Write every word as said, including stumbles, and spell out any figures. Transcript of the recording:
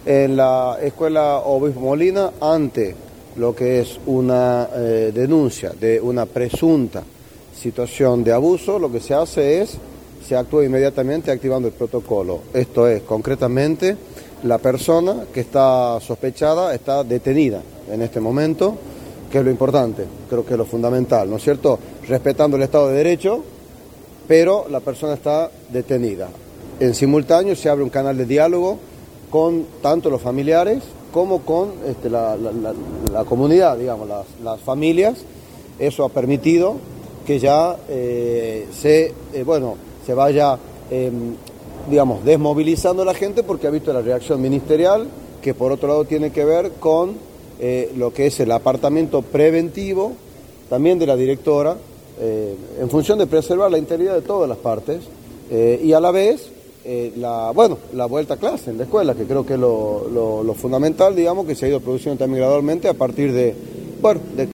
en la escuela Obispo Molina, ante lo que es una eh, denuncia de una presunta situación de abuso, lo que se hace es, se actúa inmediatamente activando el protocolo. Esto es, concretamente, la persona que está sospechada está detenida en este momento, que es lo importante, creo que es lo fundamental, ¿no es cierto? Respetando el Estado de Derecho, pero la persona está detenida. En simultáneo se abre un canal de diálogo con tanto los familiares como con este, la, la, la, la comunidad, digamos, las, las familias. Eso ha permitido que ya eh, se, eh, bueno, se vaya, eh, digamos, desmovilizando la gente, porque ha visto la reacción ministerial, que por otro lado tiene que ver con eh, lo que es el apartamiento preventivo, también de la directora, eh, en función de preservar la integridad de todas las partes, eh, y a la vez, eh, la, bueno, la vuelta a clase en la escuela, que creo que es lo, lo, lo fundamental, digamos, que se ha ido produciendo también gradualmente a partir de, bueno, de